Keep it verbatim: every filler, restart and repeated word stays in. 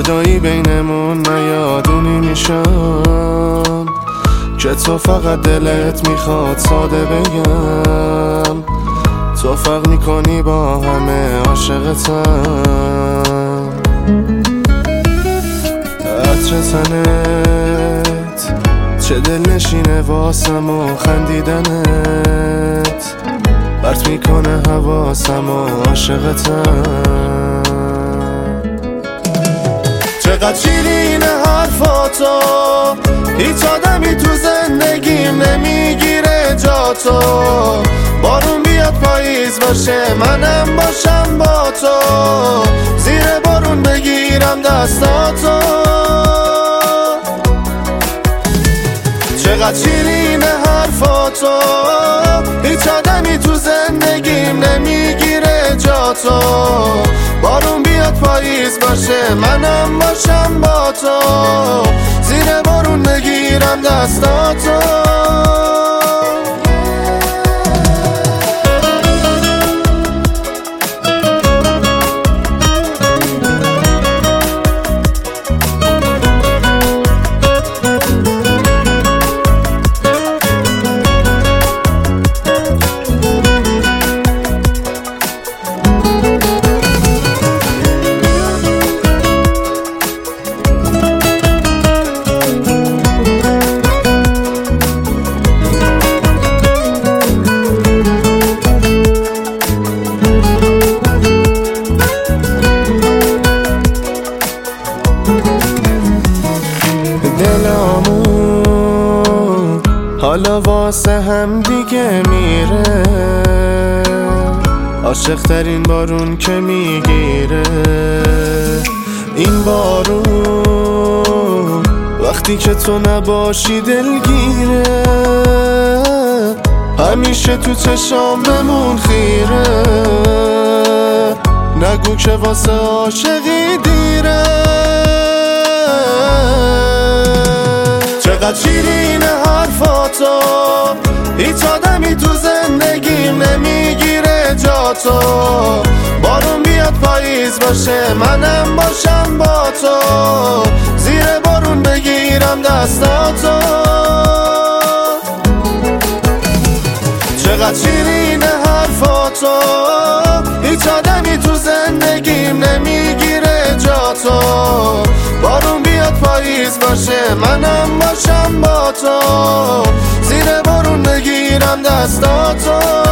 جدایی بینمون نیادونی میشم که تو فقط دلت میخواد ساده بگم تو فرق میکنی با همه عاشقتم. عطر تنت چه دل نشینه واسم و خندیدنت برت میکنه حواسم و عاشقتم. چقدر شیرینه حرفاتو هیچ آدمی تو زندگیم نمیگیره جاتو. بارون بیاد پاییز باشه منم باشم با تو زیر بارون بگیرم دستاتو. چقدر شیرینه حرفاتو هیچ آدمی تو زندگیم نمیگیره جاتو. بارون بیاد پاییز باشه منم باشم با تو زیر بارون بگیرم دستاتو. دلامون حالا واسه هم دیگه میره عاشق ترین بارون که میگیره. این بارون وقتی که تو نباشی دلگیره همیشه تو چشام بمون خیره. نگو که واسه عاشقی دیره. چقدر شیرینه حرفاتو هیچ آدمی تو زندگیم نمیگیره جاتو. بارون بیاد پاییز باشه منم باشم با تو زیر بارون بگیرم دستاتو. چقدر شیرینه حرفاتو هیچ آدمی تو زندگیم نمیگیره جاتو. بارون بیاد پاییز باشه منم باشم با تو زیر بارون بگیرم دستاتو.